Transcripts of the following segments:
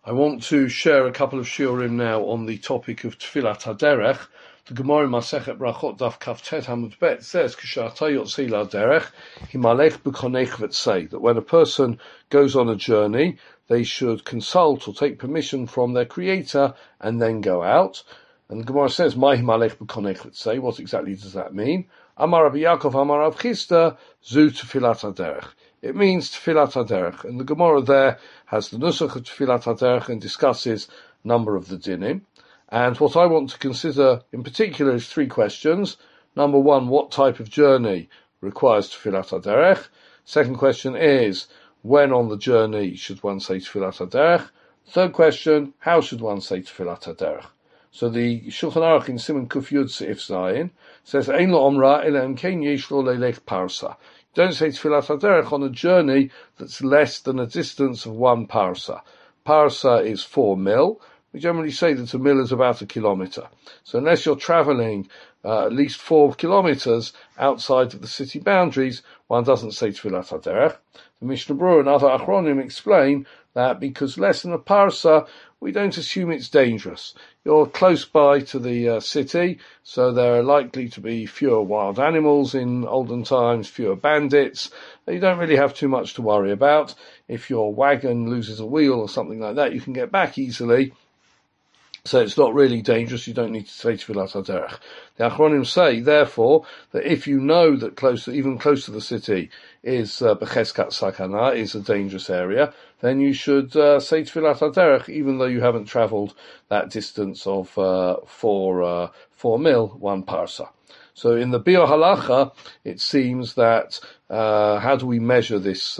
I want to share a couple of shiurim now on the topic of Tfilat HaDerech. The Gemara in Masechet Brachot Daf Kaftet Hamud Bet says, "K'shatay yotzei laderech himalech b'konech v'tzei," that when a person goes on a journey, they should consult or take permission from their creator and then go out. And the Gemara says, "My himalech b'konech v'tzei." What exactly does that mean? Amar Rabbi Yaakov, Amar Rav Chisda, zu Tfilat HaDerech. It means Tfilat HaDerech, and the Gemara there has the Nusach of Tfilat HaDerech and discusses a number of the dinim. And what I want to consider in particular is three questions. Number one, what type of journey requires Tfilat HaDerech? Second question is, when on the journey should one say Tfilat HaDerech? Third question, how should one say Tfilat HaDerech? So the Shulchan Aruch in Siman Kuf Yud Seif Zayin says, Ein lo omra ela imkein yesh lo leilech parsa. Don't say Tfilat HaDerech on a journey that's less than a distance of 1 parsa. Parsa is 4 mil. We generally say that a mil is about a kilometre. So unless you're travelling at least 4 kilometres outside of the city boundaries, one doesn't say Tfilat HaDerech. The Mishnah Berurah and other Achronim explain that because less than a parsa, we don't assume it's dangerous. You're close by to the city, so there are likely to be fewer wild animals in olden times, fewer bandits. You don't really have too much to worry about. If your wagon loses a wheel or something like that, you can get back easily. So it's not really dangerous. You don't need to say Tfilat HaDerech. The Achronim say, therefore, that if you know that even close to the city is Becheskat Sakana, is a dangerous area, then you should say Tfilat HaDerech, even though you haven't travelled that distance of 4 mil, 1 parsa. So in the Biur Halacha, it seems that how do we measure this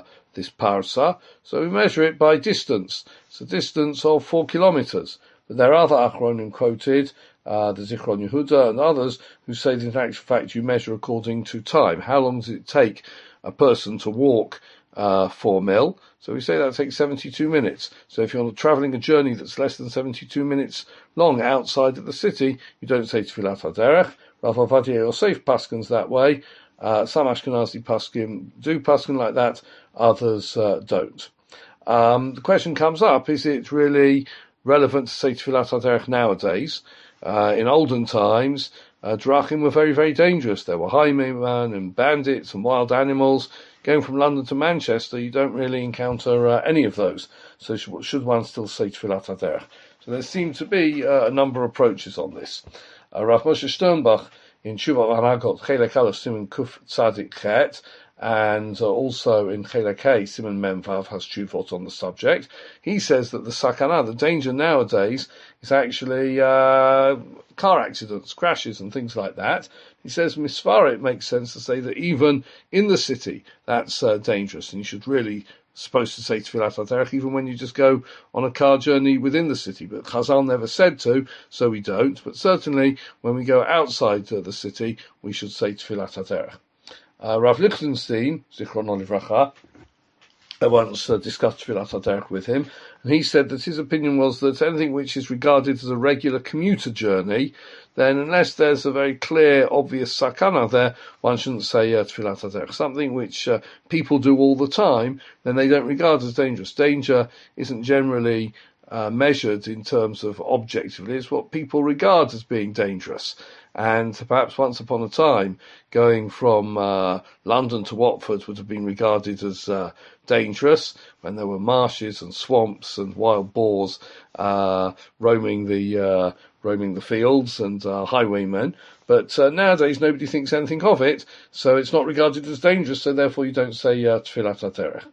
parsa? So we measure it by distance. It's a distance of 4 kilometres. But there are other Achronim quoted, the Zichron Yehuda and others, who say that in actual fact you measure according to time. How long does it take a person to walk 4 mil? So we say that takes 72 minutes. So if you're travelling a journey that's less than 72 minutes long outside of the city, you don't say Tfilat HaDerech. Rav Ovadia Yosef paskins that way. Some Ashkenazi paskin do paskin like that, others don't. The question comes up, is it really relevant to say Tfilat HaDerech nowadays? In olden times, drachim were very, very dangerous. There were highwaymen and bandits and wild animals. Going from London to Manchester, you don't really encounter any of those. So should one still say Tfilat HaDerech? So there seem to be a number of approaches on this. Rav Moshe Sternbach in Tshuva Haragot Chelek Aleph Siman Kuf Tzadik Chet, and also in Chelek Hey Siman Mem Vav has Tshuvot on the subject. He says that the sakana, the danger nowadays, is actually car accidents, crashes and things like that. He says, Misvara, it makes sense to say that even in the city, that's dangerous, and you should really supposed to say Tfilat HaDerech even when you just go on a car journey within the city. But Chazal never said to, so we don't. But certainly, when we go outside the city, we should say Tfilat HaDerech. Rav Lichtenstein, Zichron Livracha, I once discussed Tfilat HaDerech with him, and he said that his opinion was that anything which is regarded as a regular commuter journey, then unless there's a very clear, obvious sakana there, one shouldn't say Tfilat HaDerech. Something which people do all the time, then they don't regard as dangerous. Danger isn't generally measured in terms of objectively, it's what people regard as being dangerous. And perhaps once upon a time, going from London to Watford would have been regarded as dangerous when there were marshes and swamps and wild boars roaming the fields and highwaymen. But nowadays nobody thinks anything of it, so it's not regarded as dangerous. So therefore, you don't say Tfilat HaDerech.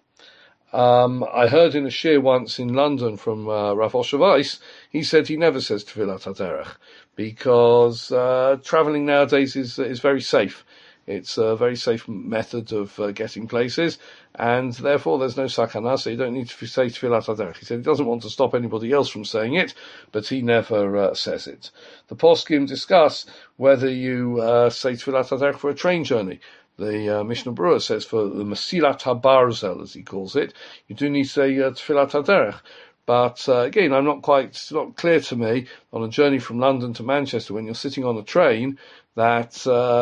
I heard in a shir once in London from Rav Osher Weiss, he said he never says Tfilat HaDerech because travelling nowadays is very safe. It's a very safe method of getting places, and therefore there's no sakana, so you don't need to say Tfilat HaDerech. He said he doesn't want to stop anybody else from saying it, but he never says it. The poskim discuss whether you say Tfilat HaDerech for a train journey. The Mishnah Berurah says for the Mesilat HaBarzel, as he calls it, you do need to say Tfilat HaDerech. But again, it's not clear to me on a journey from London to Manchester when you're sitting on a train that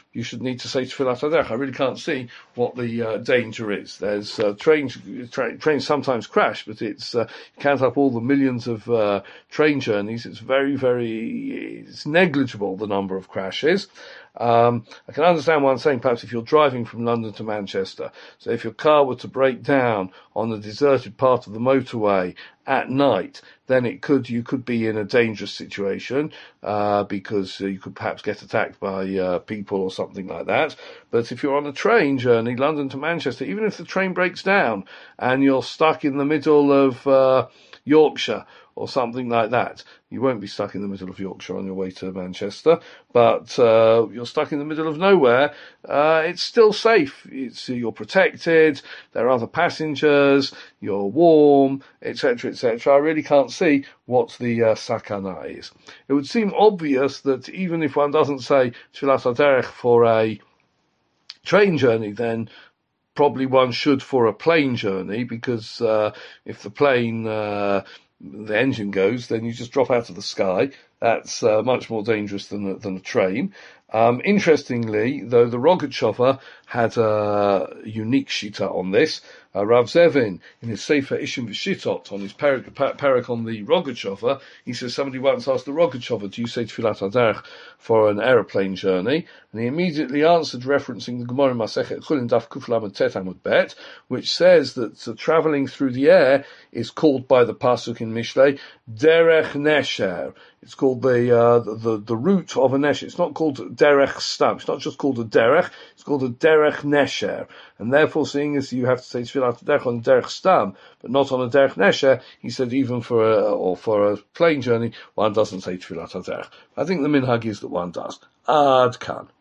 you should need to say Tfilat HaDerech. I really can't see what the danger is. There's trains sometimes crash, but it's count up all the millions of train journeys. It's it's negligible, the number of crashes. I can understand why I'm saying perhaps if you're driving from London to Manchester, so if your car were to break down on the deserted part of the motorway at night, then you could be in a dangerous situation, because you could perhaps get attacked by people or something like that. But if you're on a train journey, London to Manchester, even if the train breaks down and you're stuck in the middle of Yorkshire or something like that, you won't be stuck in the middle of Yorkshire on your way to Manchester, but you're stuck in the middle of nowhere, it's still safe. You're protected, there are other passengers, you're warm, etc., etc. I really can't see what the sakana is. It would seem obvious that even if one doesn't say Tfilat HaDerech for a train journey, then probably one should for a plane journey, because if the plane the engine goes, then you just drop out of the sky. That's much more dangerous than a train. Interestingly, though, the Rogatchover had a unique shita on this. Rav Zevin, in his Sefer Ishim V'Shitot, on his parak on the Rogatchover, he says somebody once asked the Rogatchover, do you say Tfilat HaDerech for an aeroplane journey? And he immediately answered, referencing the Gemara Masechet Chulin Daf Kuf Lamed Tet Amud Bet, which says that travelling through the air is called by the pasuk in Mishlei Derech Nesher. It's called the route of a nesher. It's not called derech stam. It's not just called a derech. It's called a derech nesher. And therefore, seeing as you have to say Tfilat HaDerech on a derech stam, but not on a derech nesher, he said even for a plane journey, one doesn't say Tfilat HaDerech. I think the minhag is that one does. Ad kan.